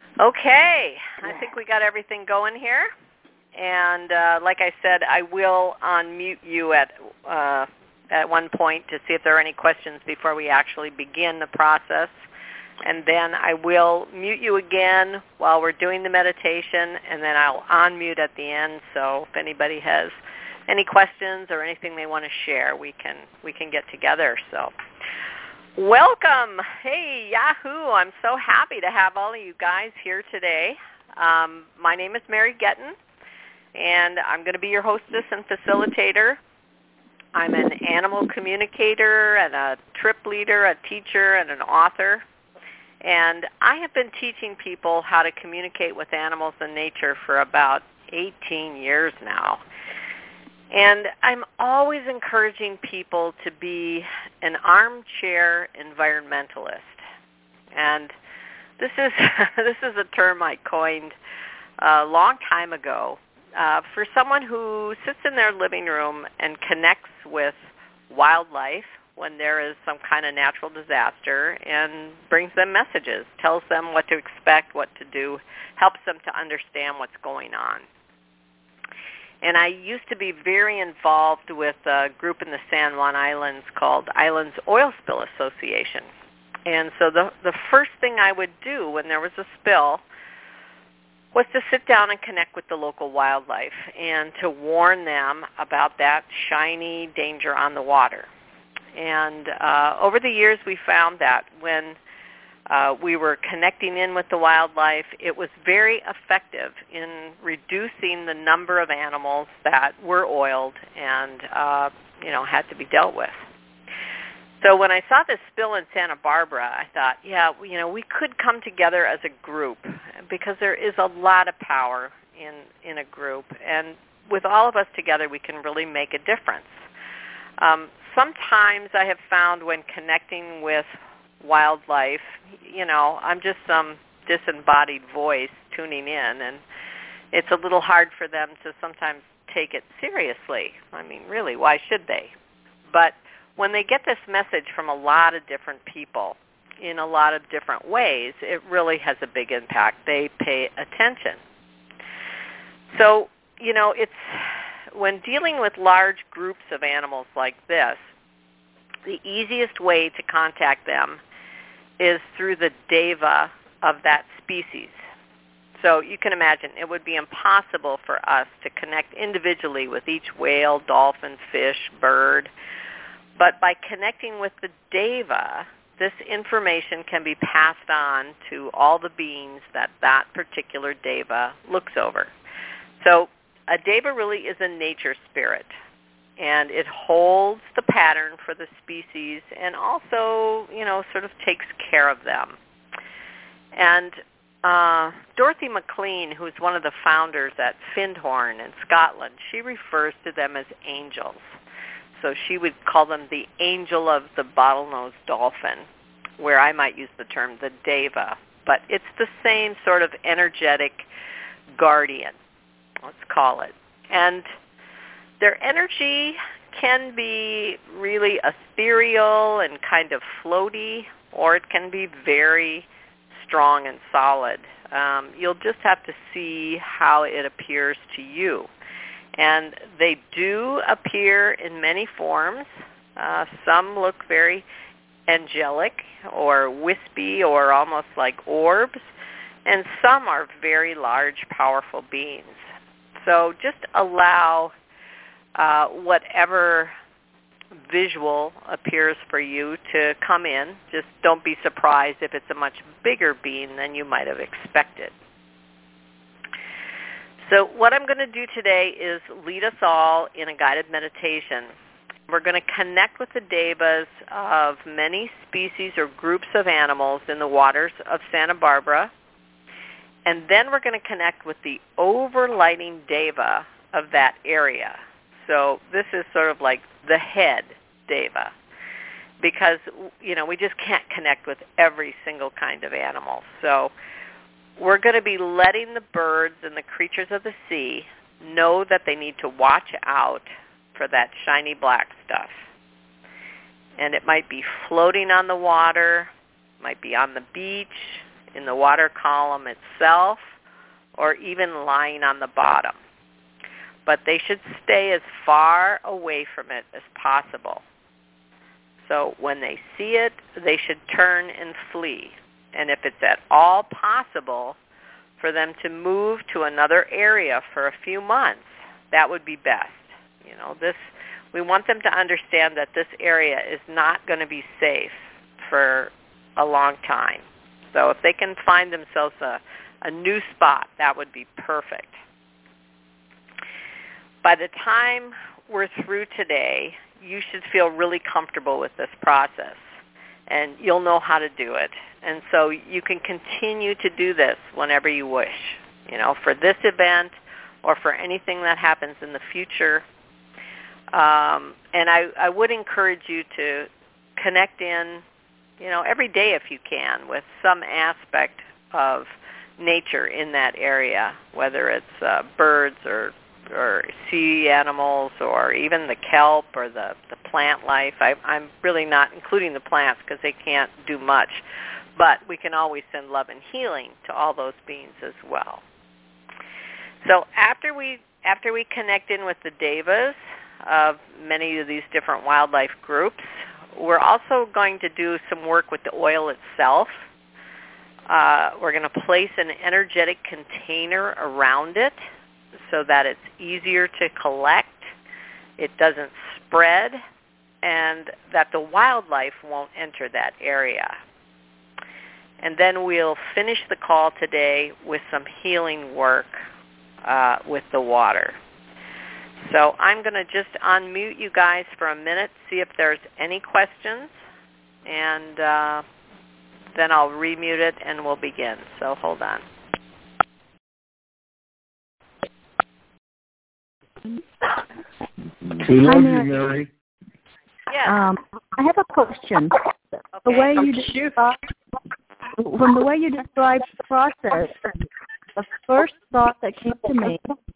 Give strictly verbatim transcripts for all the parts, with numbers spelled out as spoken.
Okay, I think we got everything going here. And uh, like I said, I will unmute you at uh, at one point to see if there are any questions before we actually begin the process. And then I will mute you again while we're doing the meditation, and then I'll unmute at the end. So if anybody has any questions or anything they want to share, we can we can get together. So welcome. Hey, Yahoo. I'm so happy to have all of you guys here today. Um, my name is Mary Getton, and I'm going to be your hostess and facilitator. I'm an animal communicator and a trip leader, a teacher, and an author. And I have been teaching people how to communicate with animals and nature for about eighteen years now. And I'm always encouraging people to be an armchair environmentalist. And this is this is a term I coined a long time ago uh, for someone who sits in their living room and connects with wildlife when there is some kind of natural disaster and brings them messages, tells them what to expect, what to do, helps them to understand what's going on. And I used to be very involved with a group in the San Juan Islands called Islands Oil Spill Association. And so the, the first thing I would do when there was a spill was to sit down and connect with the local wildlife and to warn them about that shiny danger on the water. And uh, over the years, we found that when uh, we were connecting in with the wildlife, it was very effective in reducing the number of animals that were oiled and uh, you know had to be dealt with. So when I saw this spill in Santa Barbara, I thought, yeah, you know, we could come together as a group because there is a lot of power in in a group, and with all of us together, we can really make a difference. Um, sometimes I have found when connecting with wildlife, you know, I'm just some disembodied voice tuning in, and it's a little hard for them to sometimes take it seriously. I mean, really, why should they? But when they get this message from a lot of different people in a lot of different ways, it really has a big impact. They pay attention. So, you know, it's when dealing with large groups of animals like this, the easiest way to contact them is through the deva of that species. So you can imagine it would be impossible for us to connect individually with each whale, dolphin, fish, bird. But by connecting with the deva, this information can be passed on to all the beings that that particular deva looks over. So a deva really is a nature spirit, and it holds the pattern for the species and also, you know, sort of takes care of them. And uh, Dorothy McLean, who's one of the founders at Findhorn in Scotland, she refers to them as angels. So she would call them the angel of the bottlenose dolphin, where I might use the term the deva. But it's the same sort of energetic guardian, let's call it. And their energy can be really ethereal and kind of floaty, or it can be very strong and solid. Um, you'll just have to see how it appears to you. And they do appear in many forms. Uh, some look very angelic or wispy or almost like orbs, and some are very large, powerful beings. So just allow uh, whatever visual appears for you to come in. Just don't be surprised if it's a much bigger being than you might have expected. So what I'm going to do today is lead us all in a guided meditation. We're going to connect with the devas of many species or groups of animals in the waters of Santa Barbara. And then we're going to connect with the overlighting deva of that area. So this is sort of like the head deva, because, you know, we just can't connect with every single kind of animal. So we're going to be letting the birds and the creatures of the sea know that they need to watch out for that shiny black stuff. And it might be floating on the water, might be on the beach, in the water column itself or even lying on the bottom. But they should stay as far away from it as possible. So when they see it, they should turn and flee. And if it's at all possible for them to move to another area for a few months, that would be best. You know, this we want them to understand that this area is not going to be safe for a long time. So if they can find themselves a, a new spot, that would be perfect. By the time we're through today, you should feel really comfortable with this process, and you'll know how to do it. And so you can continue to do this whenever you wish, you know, for this event or for anything that happens in the future. Um, and I, I would encourage you to connect in, you know, every day if you can with some aspect of nature in that area, whether it's uh, birds or or sea animals or even the kelp or the, the plant life. I, I'm really not including the plants because they can't do much. But we can always send love and healing to all those beings as well. So after we after we connect in with the devas of many of these different wildlife groups, we're also going to do some work with the oil itself. Uh, we're going to place an energetic container around it so that it's easier to collect, it doesn't spread, and that the wildlife won't enter that area. And then we'll finish the call today with some healing work uh, with the water. So I'm going to just unmute you guys for a minute, see if there's any questions, and uh, then I'll remute it and we'll begin. So hold on. We love you, Mary. Yes. Um, I have a question. Okay. The way you describe, from the way you described the process, the first thought that came to me,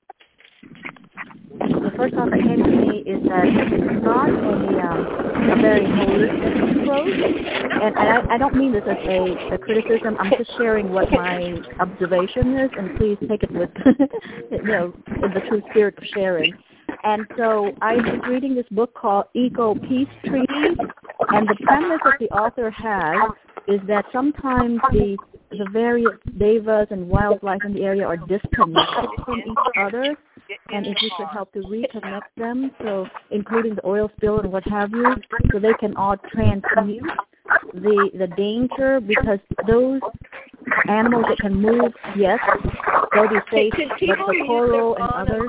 the first thought that came to me is that it's not a, um, a very holistic approach, and I, I don't mean this as a, a criticism. I'm just sharing what my observation is, and please take it with, you know, in the true spirit of sharing. And so I was reading this book called Eco Peace Treaty, and the premise that the author has is that sometimes the the various devas and wildlife in the area are disconnected from each other, and if you could help to reconnect them, so including the oil spill and what have you, so they can all transmute the the danger, because those animals that can move, yes, they'll be safe, but the coral and others,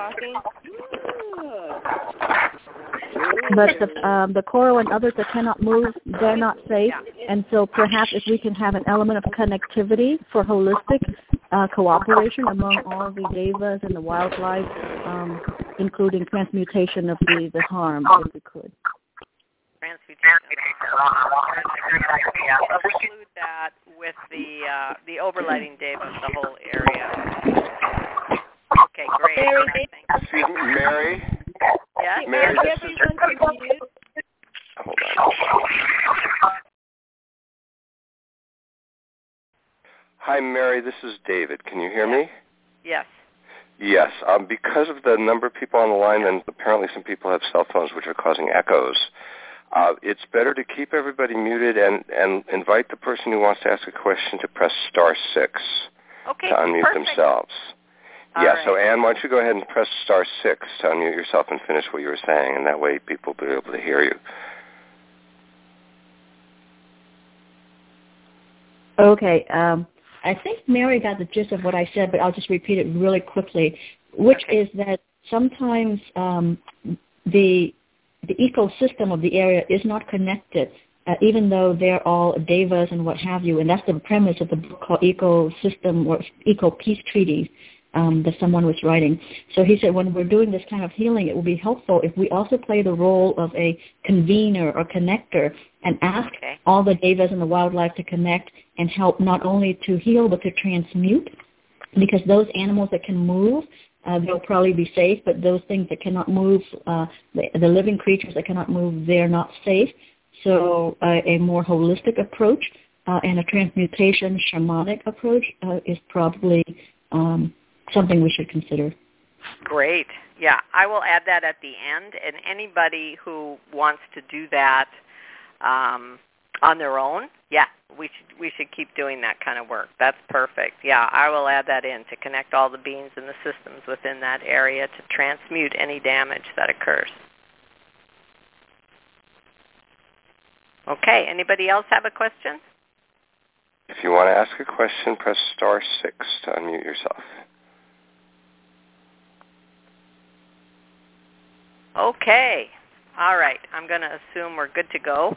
but the um, the coral and others that cannot move, they're not safe. And so perhaps if we can have an element of connectivity for holistic uh, cooperation among all the devas and the wildlife, um, including transmutation of the, the harm, if we could. Transmutation. I'll include that with the uh, the overlighting deva of the whole area. Okay, great. Mary, Excuse me, Mary? Yeah? Mary, Mary, this is... everyone can mute. Hold on. Hi, Mary. This is David. Can you hear me? Yes. Yes. Um, because of the number of people on the line, and apparently some people have cell phones which are causing echoes, uh, it's better to keep everybody muted and, and invite the person who wants to ask a question to press star six Okay, to unmute perfect. themselves. All yeah, right. so Anne, why don't you go ahead and press star six to unmute yourself and finish what you were saying, and that way people will be able to hear you. Okay. Um, I think Mary got the gist of what I said, but I'll just repeat it really quickly, which Okay. is that sometimes um, the the ecosystem of the area is not connected, uh, even though they're all devas and what have you, and that's the premise of the book called Ecosystem or Eco Peace Treaty um, that someone was writing. So he said when we're doing this kind of healing, it will be helpful if we also play the role of a convener or connector and ask Okay. all the devas and the wildlife to connect and help not only to heal but to transmute, because those animals that can move, uh, they'll probably be safe, but those things that cannot move, uh, the, the living creatures that cannot move, they're not safe. So uh, a more holistic approach uh, and a transmutation shamanic approach uh, is probably um, something we should consider. Great. Yeah, I will add that at the end. And anybody who wants to do that um, on their own, yeah, we should we should keep doing that kind of work. That's perfect. Yeah, I will add that in to connect all the beings and the systems within that area to transmute any damage that occurs. Okay, anybody else have a question? If you want to ask a question, press star six to unmute yourself. Okay. All right. I'm going to assume we're good to go.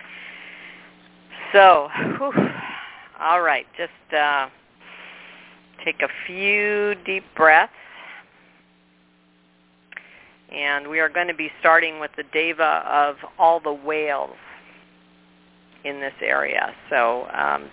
So, whew, all right. Just uh, take a few deep breaths. And we are going to be starting with the deva of all the whales in this area. So, um,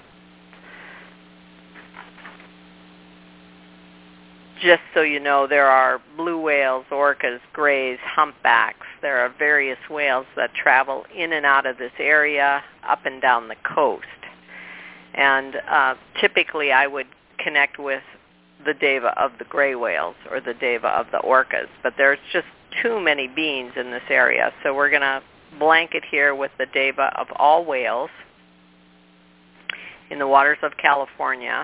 just so you know, there are blue whales, orcas, grays, humpbacks. There are various whales that travel in and out of this area, up and down the coast. And uh, typically I would connect with the deva of the gray whales or the deva of the orcas, but there's just too many beings in this area. So we're going to blanket here with the deva of all whales in the waters of California.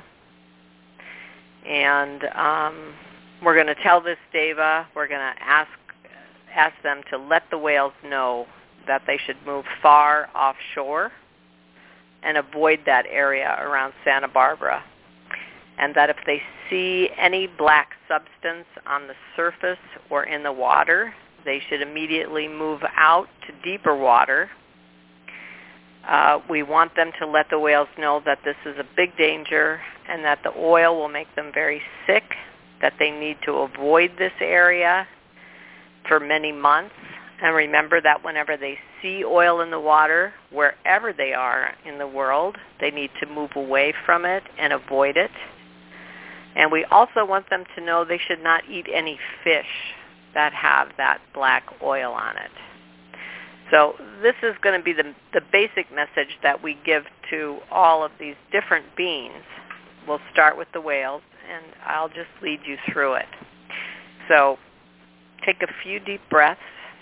And um, we're going to tell this deva, we're going to ask ask them to let the whales know that they should move far offshore and avoid that area around Santa Barbara. And that if they see any black substance on the surface or in the water, they should immediately move out to deeper water. Uh, we want them to let the whales know that this is a big danger and that the oil will make them very sick, that they need to avoid this area for many months. And remember that whenever they see oil in the water, wherever they are in the world, they need to move away from it and avoid it. And we also want them to know they should not eat any fish that have that black oil on it. So this is going to be the, the basic message that we give to all of these different beings. We'll start with the whales, and I'll just lead you through it. So take a few deep breaths.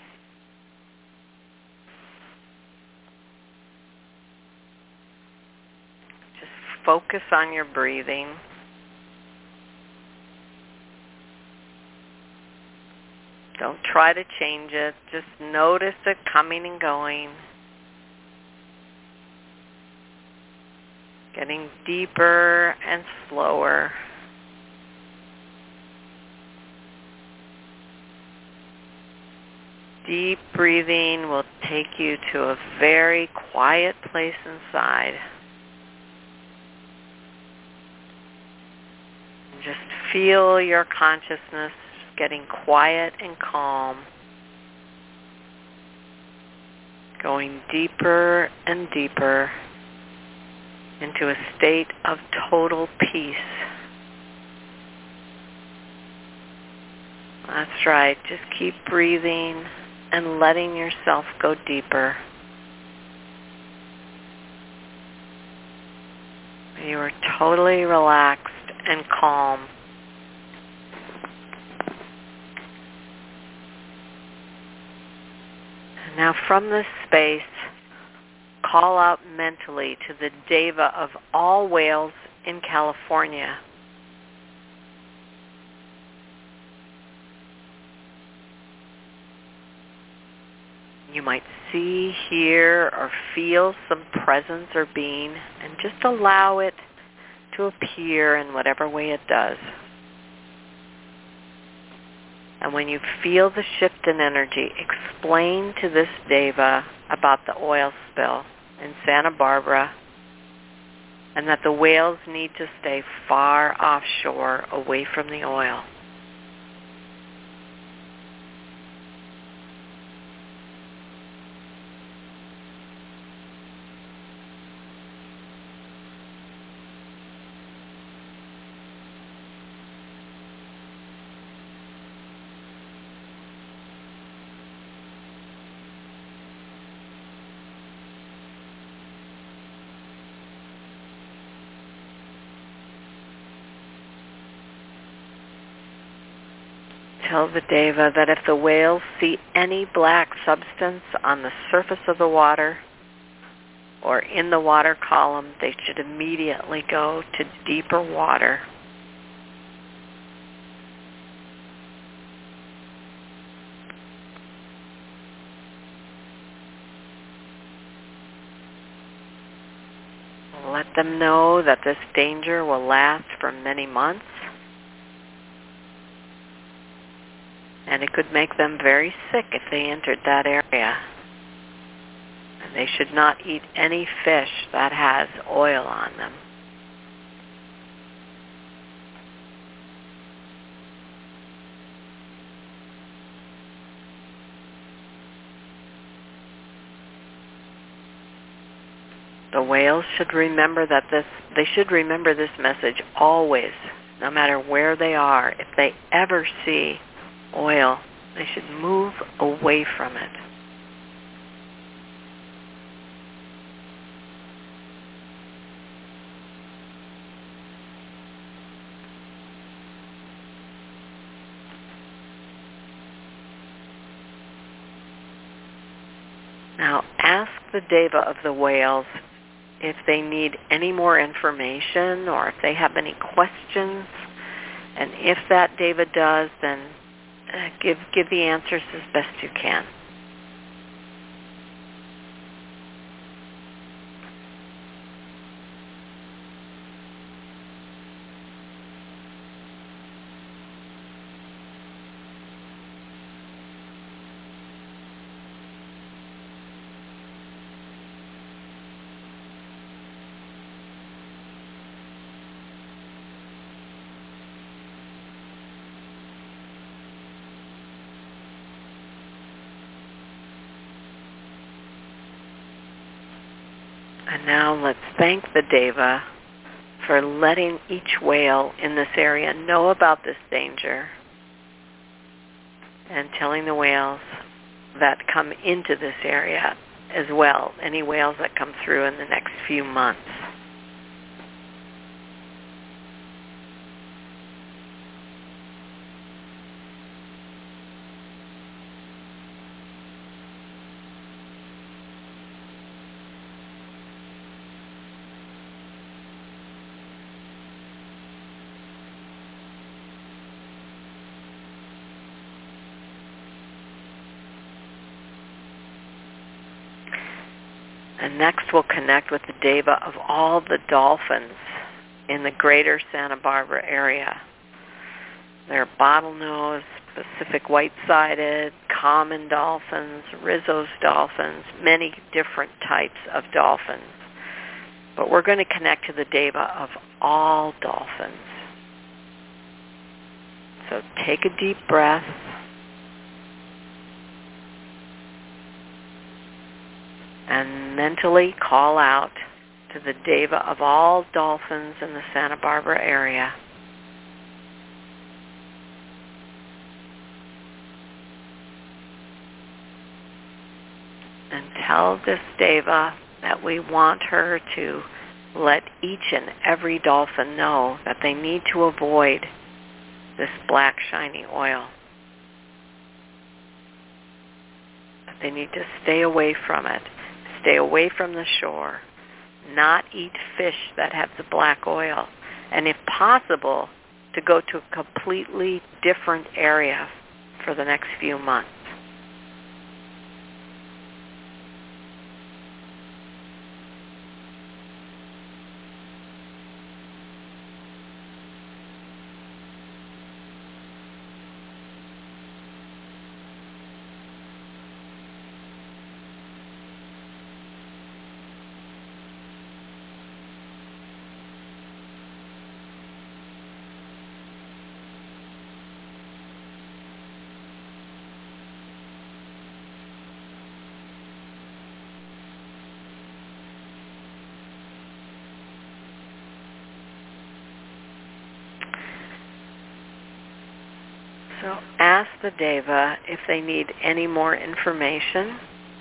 Just focus on your breathing. Don't try to change it. Just notice it coming and going. Getting deeper and slower. Deep breathing will take you to a very quiet place inside. And just feel your consciousness getting quiet and calm, going deeper and deeper into a state of total peace. That's right. Just keep breathing and letting yourself go deeper. You are totally relaxed and calm. Now from this space, call out mentally to the deva of all whales in California. You might see, hear, or feel some presence or being, and just allow it to appear in whatever way it does. And when you feel the shift in energy, explain to this deva about the oil spill in Santa Barbara and that the whales need to stay far offshore away from the oil. Tell the Deva that if the whales see any black substance on the surface of the water or in the water column, they should immediately go to deeper water. Let them know that this danger will last for many months, and it could make them very sick if they entered that area. And they should not eat any fish that has oil on them. The whales should remember that this, they should remember this message always, no matter where they are. If they ever see oil, they should move away from it. Now ask the Deva of the whales if they need any more information or if they have any questions. And if that Deva does, then uh, give give the answers as best you can. And now let's thank the Deva for letting each whale in this area know about this danger and telling the whales that come into this area as well, any whales that come through in the next few months. And next we'll connect with the Deva of all the dolphins in the greater Santa Barbara area. There are bottlenose, Pacific white-sided, common dolphins, Rizzo's dolphins, many different types of dolphins. But we're going to connect to the Deva of all dolphins. So take a deep breath. And mentally call out to the Deva of all dolphins in the Santa Barbara area. And tell this Deva that we want her to let each and every dolphin know that they need to avoid this black shiny oil. That they need to stay away from it. Stay away from the shore, not eat fish that have the black oil, and if possible, to go to a completely different area for the next few months. So ask the Deva if they need any more information.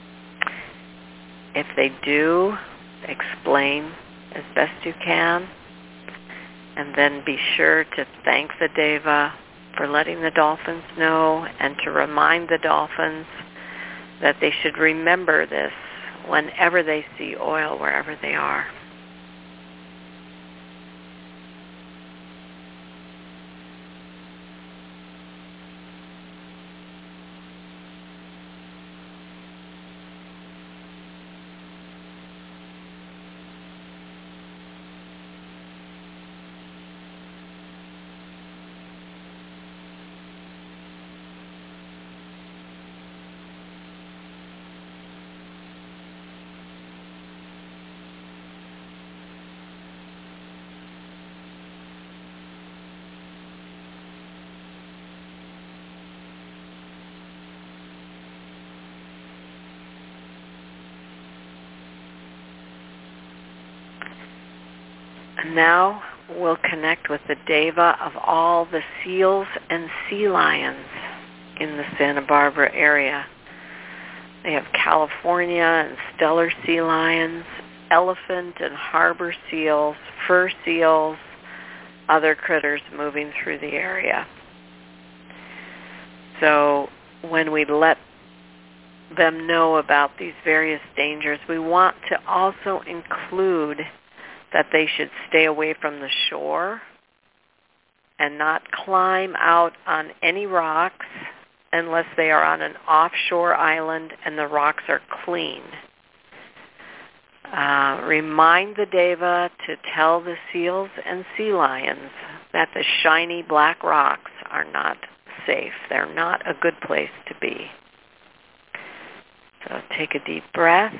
If they do, explain as best you can. And then be sure to thank the Deva for letting the dolphins know, and to remind the dolphins that they should remember this whenever they see oil wherever they are. And now we'll connect with the deva of all the seals and sea lions in the Santa Barbara area. They have California and stellar sea lions, elephant and harbor seals, fur seals, other critters moving through the area. So when we let them know about these various dangers, we want to also include that they should stay away from the shore and not climb out on any rocks unless they are on an offshore island and the rocks are clean. Uh, remind the deva to tell the seals and sea lions that the shiny black rocks are not safe. They're not a good place to be. So take a deep breath.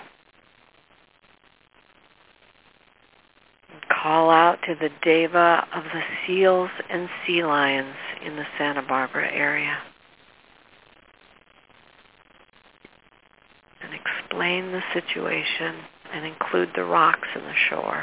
Call out to the deva of the seals and sea lions in the Santa Barbara area. And explain the situation and include the rocks and the shore.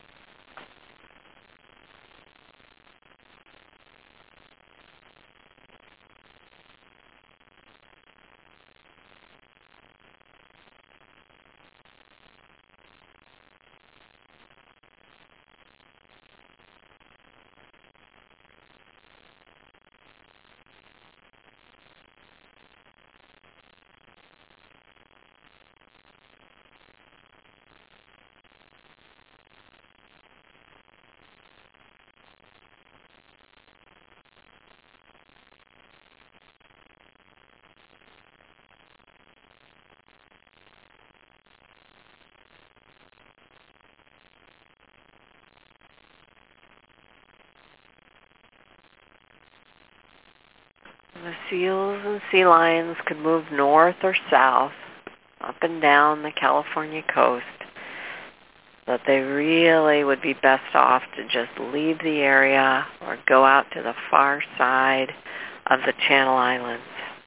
The seals and sea lions could move north or south, up and down the California coast, but they really would be best off to just leave the area or go out to the far side of the Channel Islands.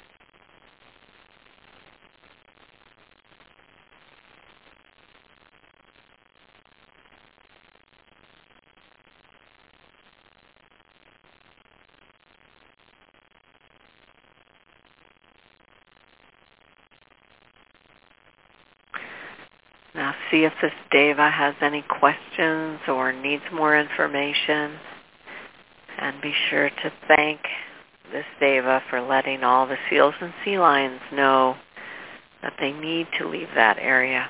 Now see if this deva has any questions or needs more information, and be sure to thank this deva for letting all the seals and sea lions know that they need to leave that area.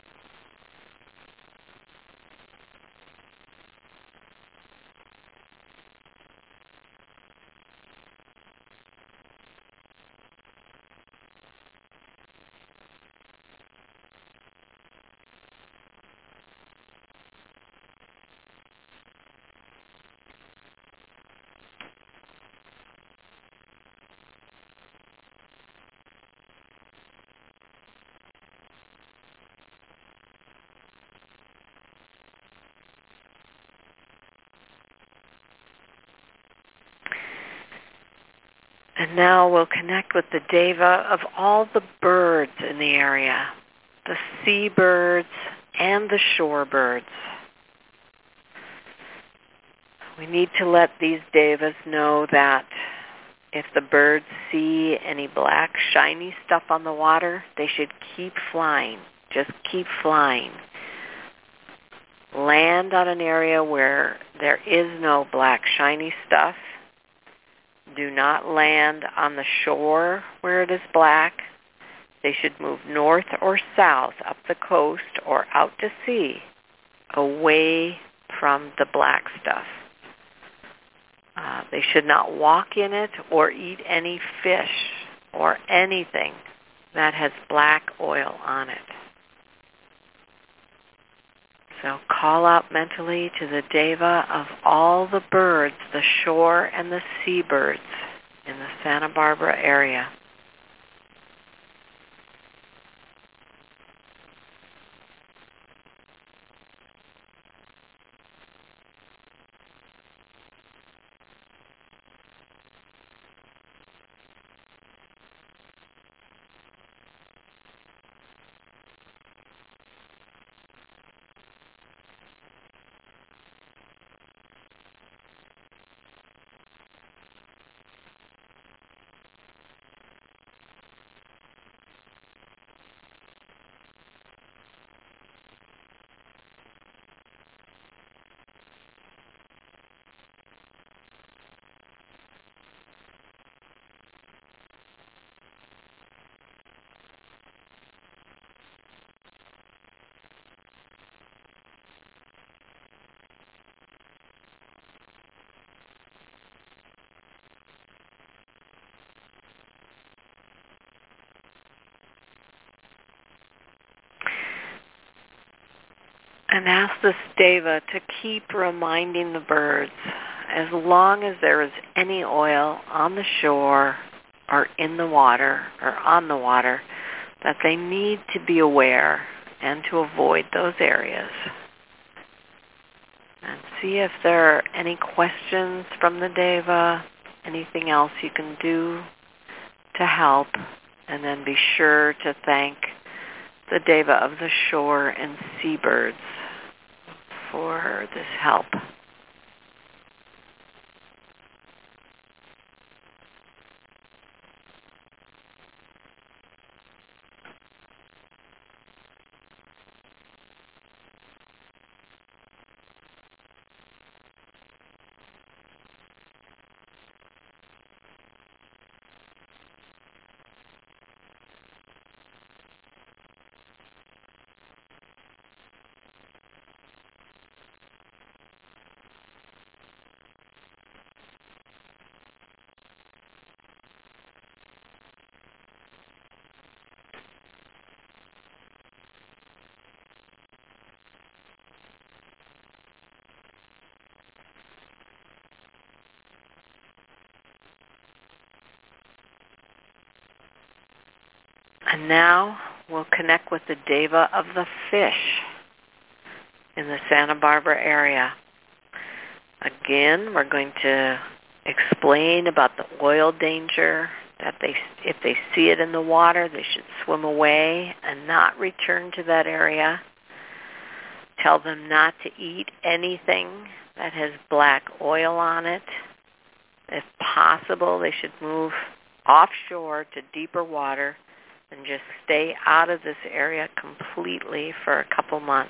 And now we'll connect with the deva of all the birds in the area, the seabirds and the shorebirds. We need to let these devas know that if the birds see any black, shiny stuff on the water, they should keep flying. Just keep flying. Land on an area where there is no black, shiny stuff, do not land on the shore where it is black. They should move north or south up the coast or out to sea, away from the black stuff. Uh, they should not walk in it or eat any fish or anything that has black oil on it. So call out mentally to the Deva of all the birds, the shore and the seabirds in the Santa Barbara area. And ask this Deva to keep reminding the birds, as long as there is any oil on the shore or in the water or on the water, that they need to be aware and to avoid those areas. And see if there are any questions from the Deva, anything else you can do to help, and then be sure to thank the Deva of the shore and seabirds for this help. And now we'll connect with the Deva of the fish in the Santa Barbara area. Again, we're going to explain about the oil danger, that they, if they see it in the water, they should swim away and not return to that area. Tell them not to eat anything that has black oil on it. If possible, they should move offshore to deeper water and just stay out of this area completely for a couple months.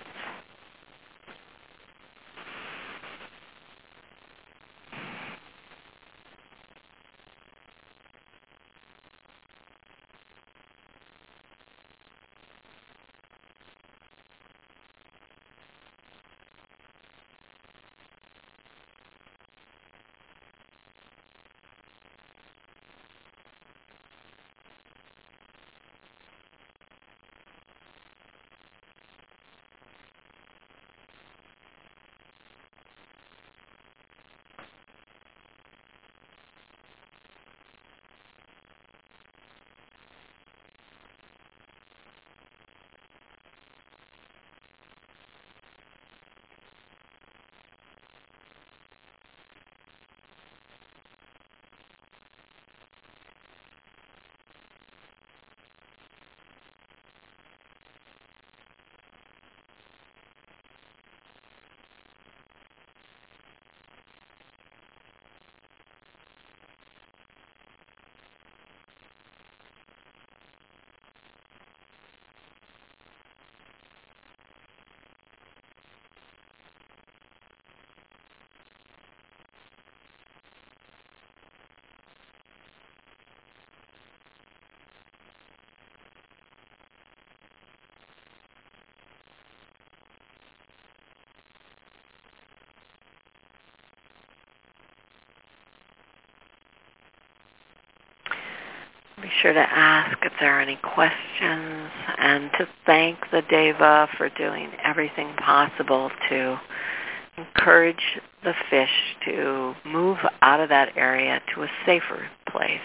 sure to ask if there are any questions and to thank the Deva for doing everything possible to encourage the fish to move out of that area to a safer place,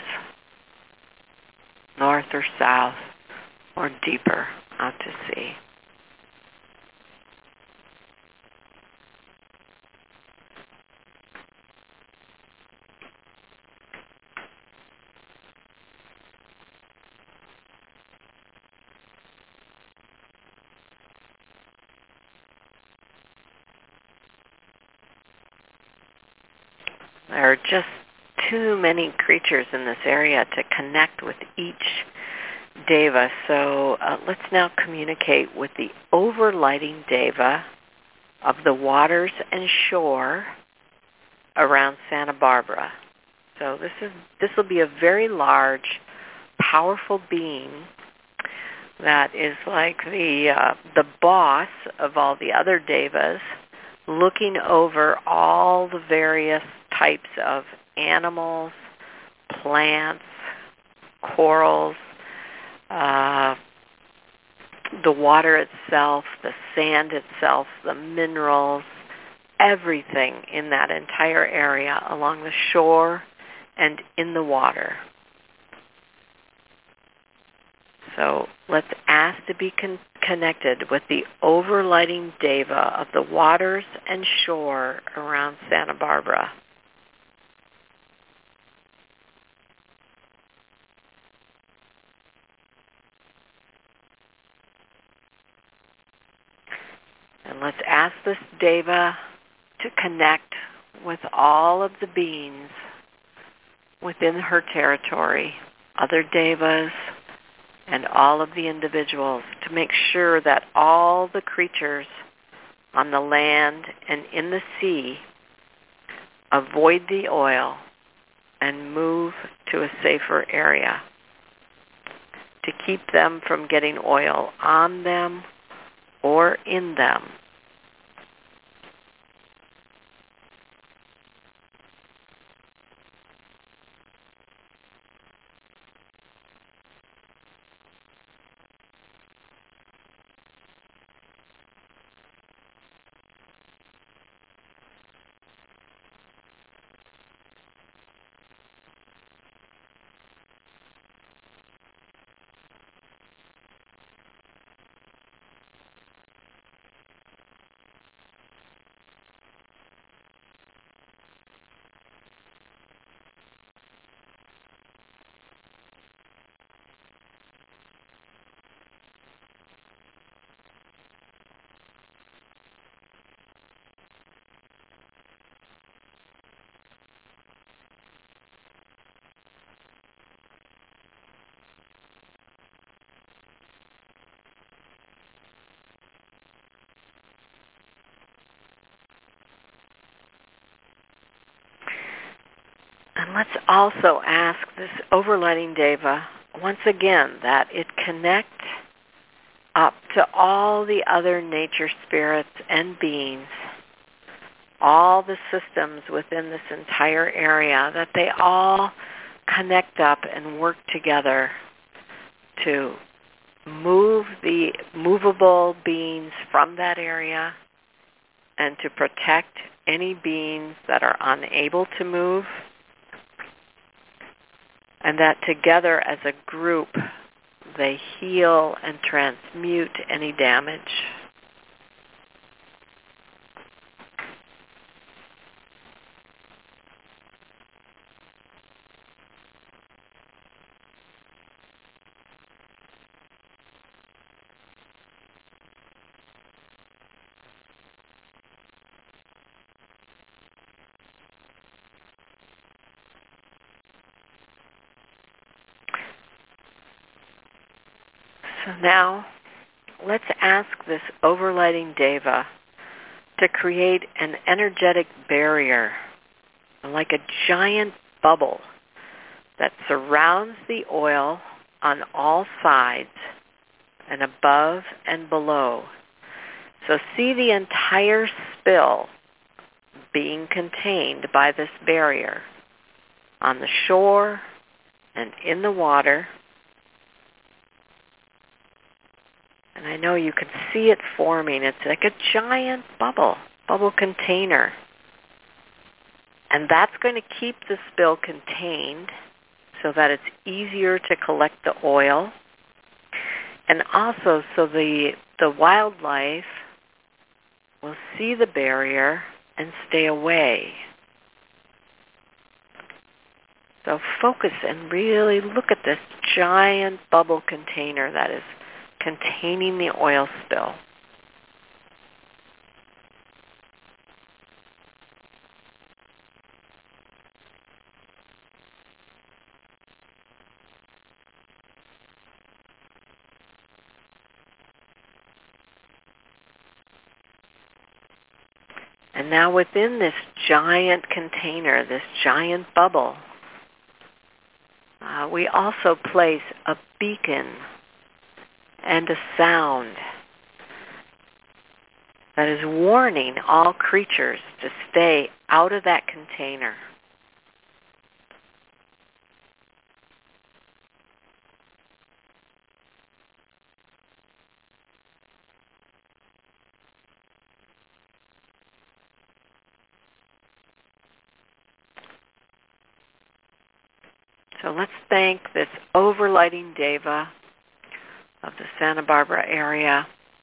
north or south or deeper out to sea. There are just too many creatures in this area to connect with each Deva, so uh, let's now communicate with the overlighting Deva of the waters and shore around Santa Barbara. So this is this will be a very large, powerful being that is like the uh, the boss of all the other Devas, looking over all the various types of animals, plants, corals, uh, the water itself, the sand itself, the minerals, everything in that entire area along the shore and in the water. So let's ask to be con- connected with the overlighting Deva of the waters and shore around Santa Barbara. And let's ask this Deva to connect with all of the beings within her territory, other Devas, and all of the individuals, to make sure that all the creatures on the land and in the sea avoid the oil and move to a safer area, to keep them from getting oil on them or in them. And let's also ask this overlighting Deva, once again, that it connect up to all the other nature spirits and beings, all the systems within this entire area, that they all connect up and work together to move the movable beings from that area and to protect any beings that are unable to move, and that together as a group they heal and transmute any damage. So now, let's ask this overlighting Deva to create an energetic barrier, like a giant bubble that surrounds the oil on all sides and above and below. So see the entire spill being contained by this barrier on the shore and in the water And I know you can see it forming. It's like a giant bubble, bubble container. And that's going to keep the spill contained so that it's easier to collect the oil. And also so the the wildlife will see the barrier and stay away. So focus and really look at this giant bubble container that is containing the oil spill. And now within this giant container, this giant bubble, uh, we also place a beacon and a sound that is warning all creatures to stay out of that container. So let's thank this overlighting deva of the Santa Barbara area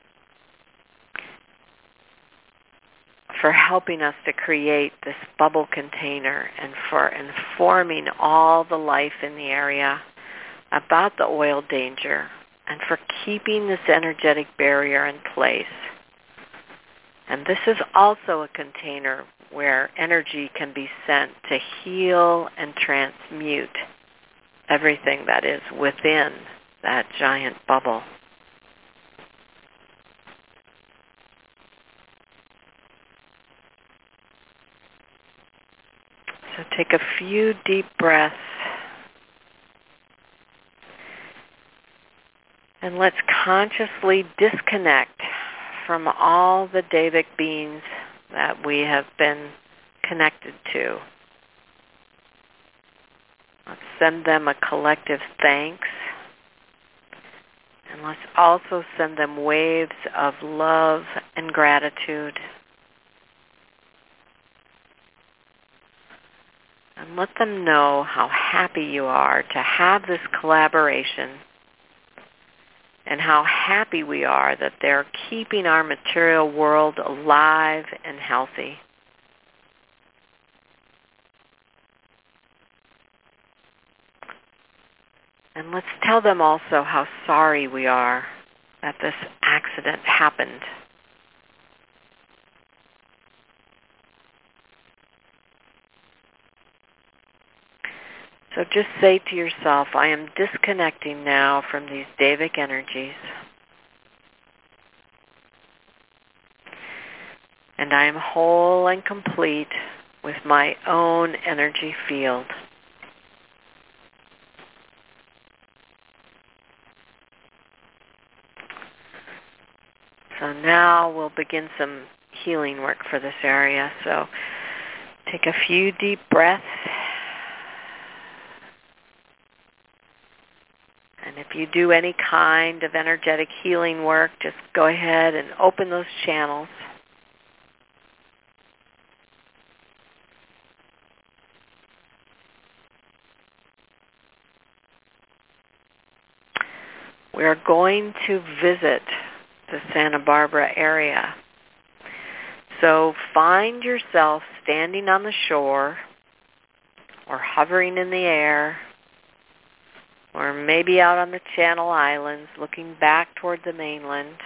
for helping us to create this bubble container and for informing all the life in the area about the oil danger and for keeping this energetic barrier in place. And this is also a container where energy can be sent to heal and transmute everything that is within that giant bubble. So take a few deep breaths and let's consciously disconnect from all the Devic beings that we have been connected to. Let's send them a collective thanks. And let's also send them waves of love and gratitude. And let them know how happy you are to have this collaboration and how happy we are that they're keeping our material world alive and healthy. And let's tell them also how sorry we are that this accident happened. So just say to yourself, I am disconnecting now from these Devic energies. And I am whole and complete with my own energy field. So now we'll begin some healing work for this area. So take a few deep breaths. And if you do any kind of energetic healing work, just go ahead and open those channels. We are going to visit the Santa Barbara area. So find yourself standing on the shore or hovering in the air or maybe out on the Channel Islands looking back toward the mainland.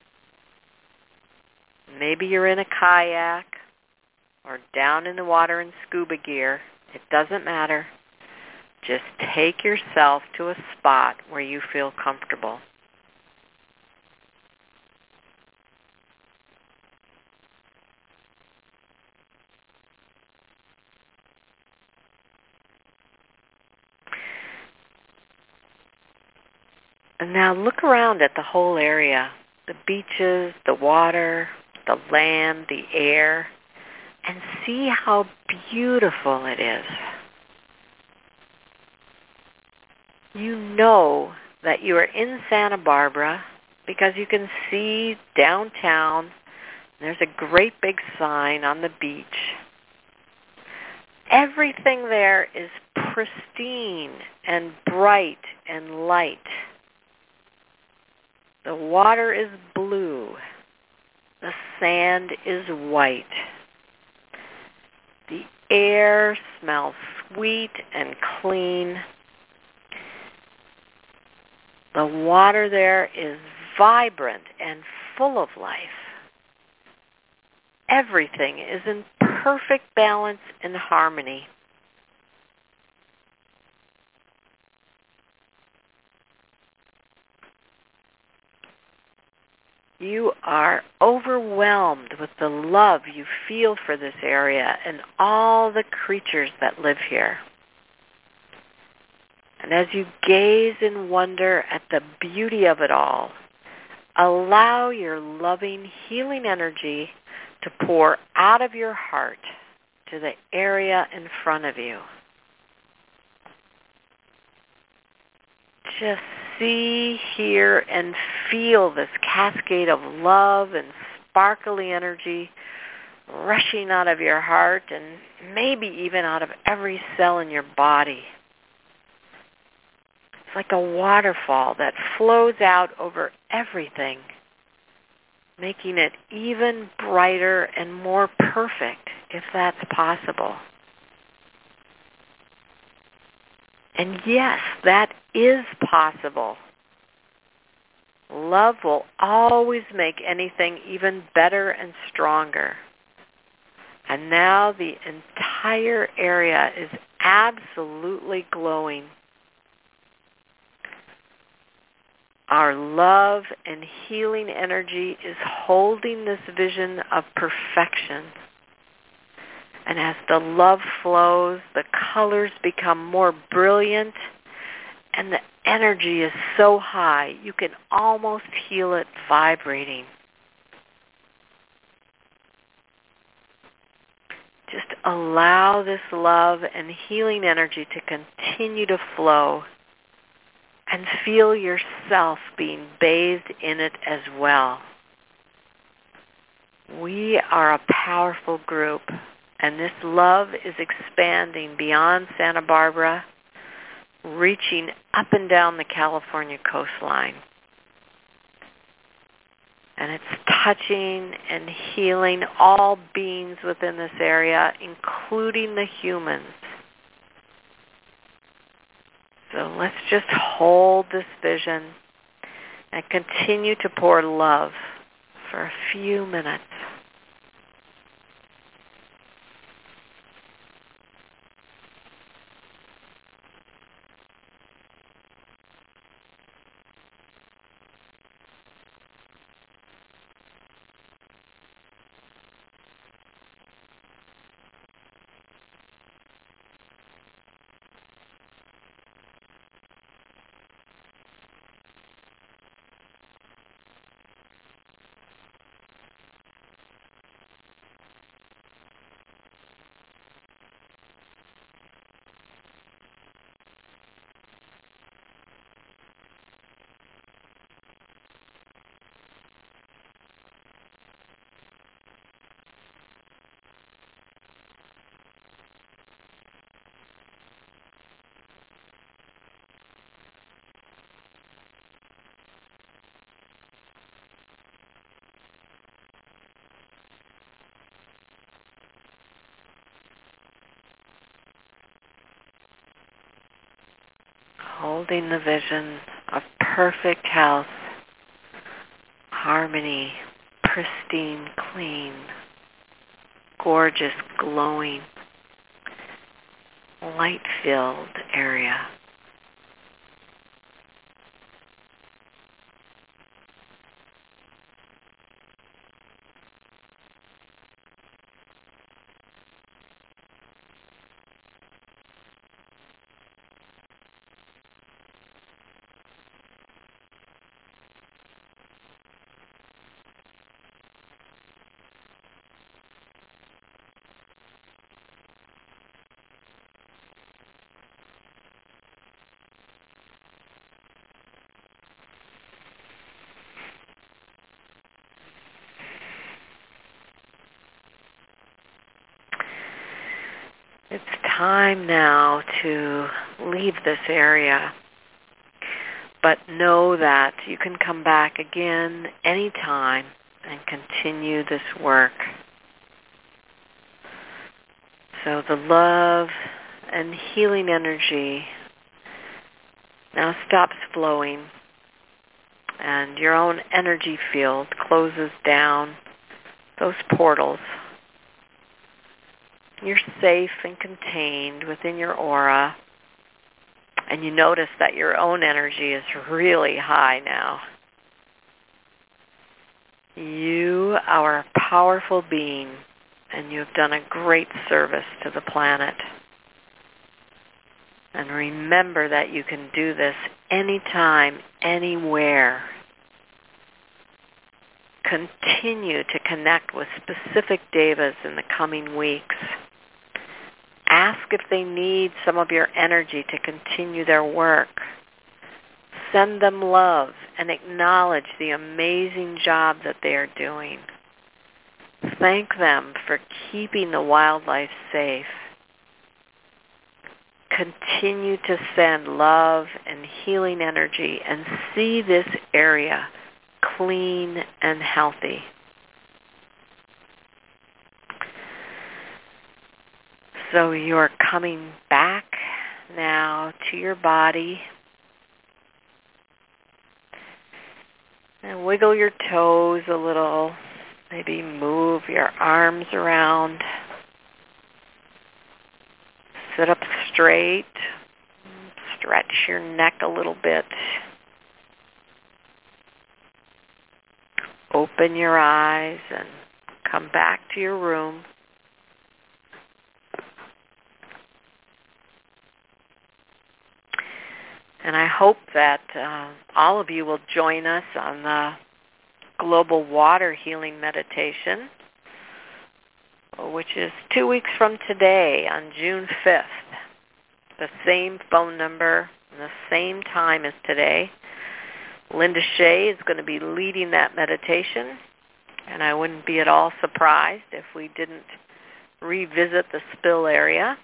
Maybe you're in a kayak or down in the water in scuba gear. It doesn't matter. Just take yourself to a spot where you feel comfortable. And now look around at the whole area, the beaches, the water, the land, the air, and see how beautiful it is. You know that you are in Santa Barbara because you can see downtown. There's a great big sign on the beach. Everything there is pristine and bright and light. The water is blue. The sand is white. The air smells sweet and clean. The water there is vibrant and full of life. Everything is in perfect balance and harmony. You are overwhelmed with the love you feel for this area and all the creatures that live here. And as you gaze in wonder at the beauty of it all, allow your loving, healing energy to pour out of your heart to the area in front of you. Just see, hear, and feel this cascade of love and sparkly energy rushing out of your heart and maybe even out of every cell in your body. It's like a waterfall that flows out over everything, making it even brighter and more perfect, if that's possible. And yes, that is possible. Love will always make anything even better and stronger. And now the entire area is absolutely glowing. Our love and healing energy is holding this vision of perfection. And as the love flows, the colors become more brilliant, and the energy is so high, you can almost feel it vibrating. Just allow this love and healing energy to continue to flow, and feel yourself being bathed in it as well. We are a powerful group, and this love is expanding beyond Santa Barbara, reaching up and down the California coastline. And it's touching and healing all beings within this area, including the humans. So let's just hold this vision and continue to pour love for a few minutes. Holding the vision of perfect health, harmony, pristine, clean, gorgeous, glowing, light-filled area. time now to leave this area. But know that you can come back again anytime and continue this work. So the love and healing energy now stops flowing, and your own energy field closes down those portals. You're safe and contained within your aura, and you notice that your own energy is really high now. You are a powerful being, and you have done a great service to the planet. And remember that you can do this anytime, anywhere. Continue to connect with specific devas in the coming weeks. Ask if they need some of your energy to continue their work. Send them love and acknowledge the amazing job that they are doing. Thank them for keeping the wildlife safe. Continue to send love and healing energy and see this area clean and healthy. So you're coming back now to your body. And wiggle your toes a little. Maybe move your arms around. Sit up straight. Stretch your neck a little bit. Open your eyes and come back to your room. And I hope that uh, all of you will join us on the Global Water Healing Meditation, which is two weeks from today on June fifth. The same phone number and the same time as today. Linda Shea is going to be leading that meditation, and I wouldn't be at all surprised if we didn't revisit the spill area.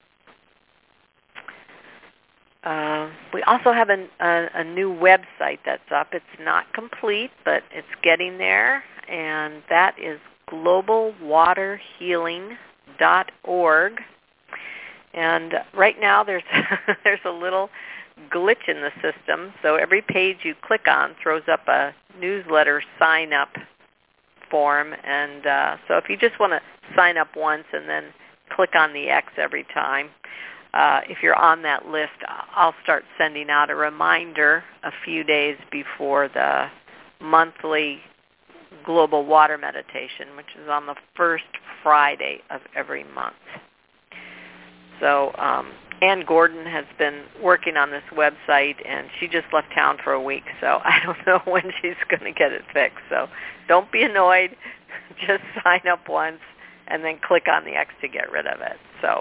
Uh, we also have an, a, a new website that's up. It's not complete, but it's getting there, and that is global water healing dot org. And right now there's there's a little glitch in the system, so every page you click on throws up a newsletter sign-up form, and uh, so if you just want to sign up once and then click on the X every time, Uh, if you're on that list, I'll start sending out a reminder a few days before the monthly Global Water Meditation, which is on the first Friday of every month. So um, Ann Gordon has been working on this website, and she just left town for a week, so I don't know when she's going to get it fixed. So don't be annoyed. Just sign up once and then click on the X to get rid of it. So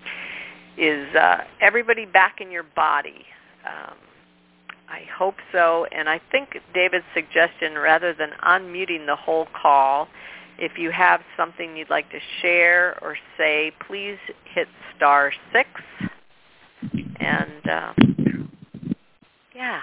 is uh, everybody back in your body? Um, I hope so, and I think David's suggestion, rather than unmuting the whole call, if you have something you'd like to share or say, please hit star six. And uh, yeah.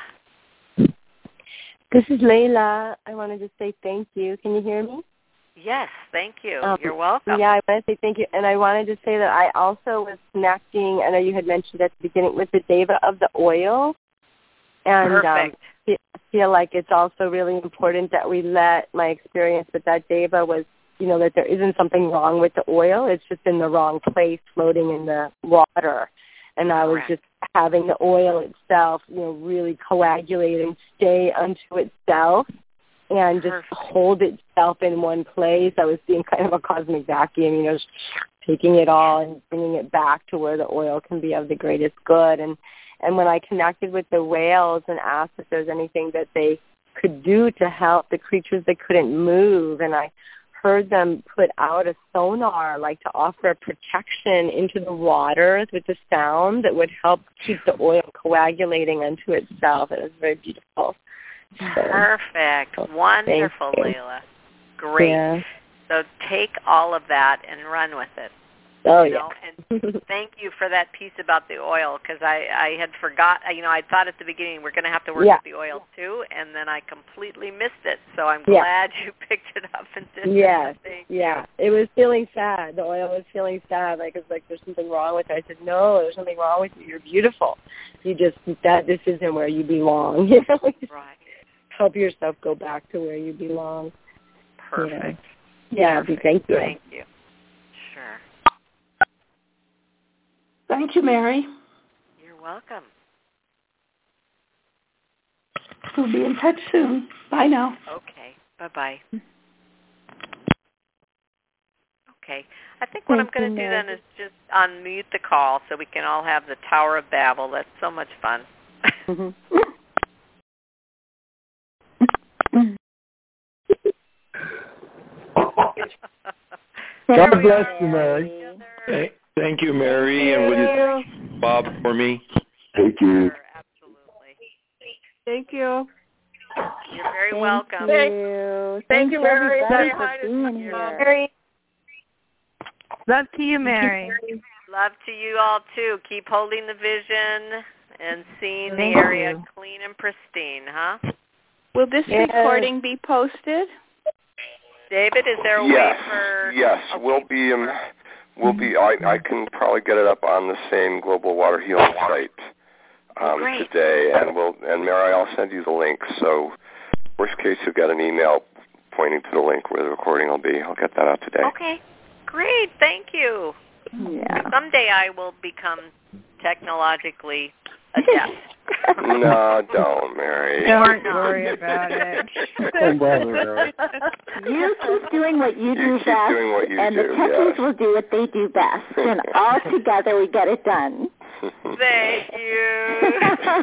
This is Layla. I wanted to say thank you. Can you hear me? Yes, thank you. Um, You're welcome. Yeah, I want to say thank you. And I wanted to say that I also was connecting, I know you had mentioned at the beginning, with the Deva of the oil. And Perfect. Um, I feel like it's also really important that we let my experience with that Deva was, you know, that there isn't something wrong with the oil. It's just in the wrong place floating in the water. And I was Correct. just having the oil itself, you know, really coagulate and stay unto itself and just Perfect. hold itself in one place. I was seeing kind of a cosmic vacuum, you know, taking it all and bringing it back to where the oil can be of the greatest good. And and when I connected with the whales and asked if there's anything that they could do to help the creatures that couldn't move, and I heard them put out a sonar, like to offer a protection into the water with the sound that would help keep the oil coagulating unto itself. It was very beautiful. So, Perfect. Wonderful, you. Layla. Great. Yeah. So take all of that and run with it. Oh, you yeah. know, and thank you for that piece about the oil, because I, I had forgot, you know, I thought at the beginning we're going to have to work yeah. with the oil too, and then I completely missed it. So I'm yeah. glad you picked it up and did yes. it. Thank yeah. you. It was feeling sad. The oil was feeling sad. Like, it's like, there's something wrong with it. I said, no, there's something wrong with you. You're beautiful. You just, that this isn't where you belong. You know? Right. Help yourself go back to where you belong. Perfect. Yeah, Perfect. thank you. Thank you. Sure. Thank you, Mary. You're welcome. We'll be in touch soon. Bye now. Okay. Bye-bye. Okay. I think what Thank I'm going you, to do Mary. then is just unmute the call so we can all have the Tower of Babel. That's so much fun. Mm-hmm. God bless you, Mary. Thank, thank you, Mary, and would you Bob for me? Thank you. Sure, absolutely. Thank you. You're very Thank welcome. you. Thank Thanks you, Mary. everybody Say for hi to being You're here. Mary. Love to you, Mary. Love to you all, too. Keep holding the vision and seeing Thank the area you. clean and pristine, huh? Will this Yes. recording be posted? David, is there a Yes, way for... yes, okay. we'll be, um, we'll be, I, I can probably get it up on the same Global Water Healing site um, Great. today, and we'll, and Mary, I'll send you the link, so worst case you'll get an email pointing to the link where the recording will be. I'll get that out today. Okay. Great. Thank you. Yeah. Someday I will become technologically adept. No, don't, Mary. Don't worry about it. Don't bother, Mary. You keep doing what you, You do keep best, doing what you and do, the techies yes. will do what they do best, and all together we get it done. Thank you.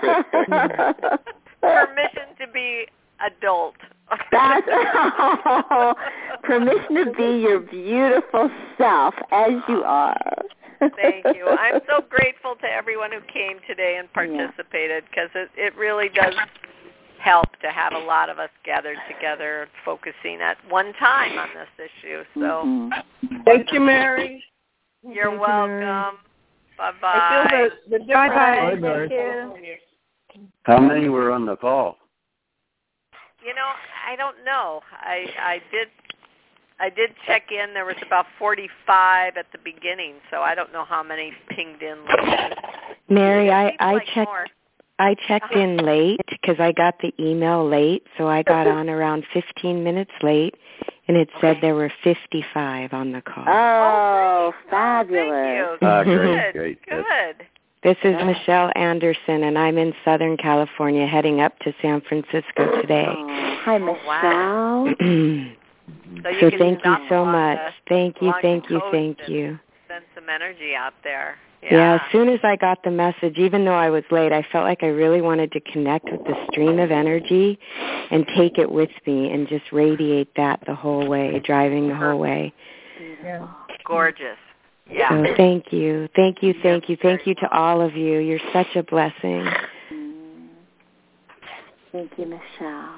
Permission to be adult. That's oh, permission to be your beautiful self as you are. Thank you. I'm so grateful to everyone who came today and participated, because it, it really does help to have a lot of us gathered together focusing at one time on this issue. So Mm-hmm. Thank you, Mary. you're Thank you, welcome. Mary. Bye-bye. I feel the, the difference. Bye, Mary. Thank you. How many were on the call? You know, I don't know. I I did I did check in. There was about forty-five at the beginning, so I don't know how many pinged in. Later. Mary, I Seems I like checked more. I checked in late because I got the email late, so I got on around fifteen minutes late, and it said Okay. there were fifty-five on the call. Oh, Oh, fabulous. thank you. Ah, Good. great, great. Good. This is Michelle Anderson, and I'm in Southern California heading up to San Francisco today. Oh, hi, Michelle. wow. So, you so can thank you stop so along much. the- Thank you, along thank the you, coast thank and you. Send some energy out there. Yeah. Yeah. as soon as I got the message, even though I was late, I felt like I really wanted to connect with the stream of energy and take it with me and just radiate that the whole way, driving the whole way. Yeah. Gorgeous. Yeah. So thank you. Thank you, thank you, thank very you to all of you. You're such a blessing. Mm. Thank you, Michelle.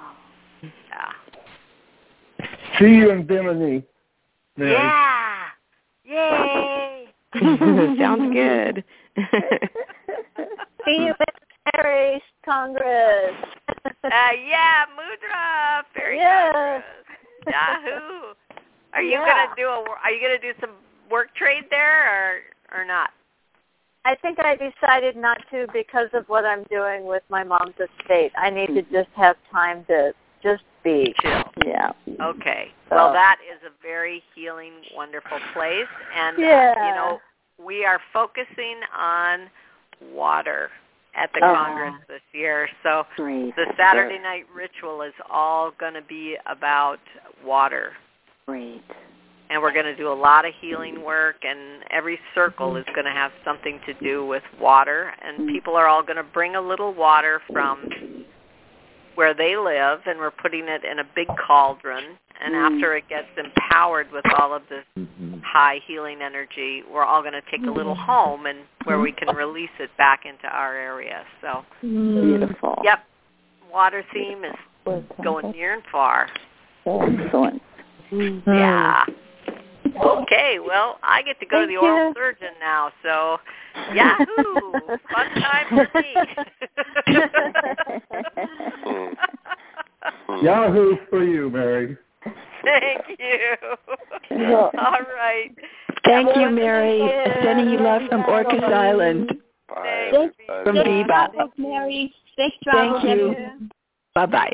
Yeah. See you in Bimini, Mary. Yeah. Yay. Sounds good. See you at Mary's Congress. Uh, yeah, Mudra, Fairy Yes. Congress. Yahoo! Are you Yeah. gonna do a? Are you gonna do some work trade there, or or not? I think I decided not to because of what I'm doing with my mom's estate. I need to just have time to just be. Chill. Yeah. Okay. So- Well, that is a very healing, wonderful place, and uh, Yeah. you know, we are focusing on water at the Oh. Congress this year. So Great. the Saturday night ritual is all going to be about water. Great. And we're going to do a lot of healing work, and every circle is going to have something to do with water. And people are all going to bring a little water from where they live, and we're putting it in a big cauldron. And Mm. after it gets empowered with all of this high healing energy, we're all going to take a little home and where we can release it back into our area. So, Beautiful. yep, water theme is going near and far. Excellent. Yeah. Okay, well, I get to go Thank to the oral you. surgeon now, so yahoo! Fun time for me. Yahoo for you, Mary. Thank you. All right. Thank you, Mary. Sending you love from Orcas Island. Bye. Thanks, Bye. From Thanks, Viva. Mary. Safe travels. Thank you. Bye-bye.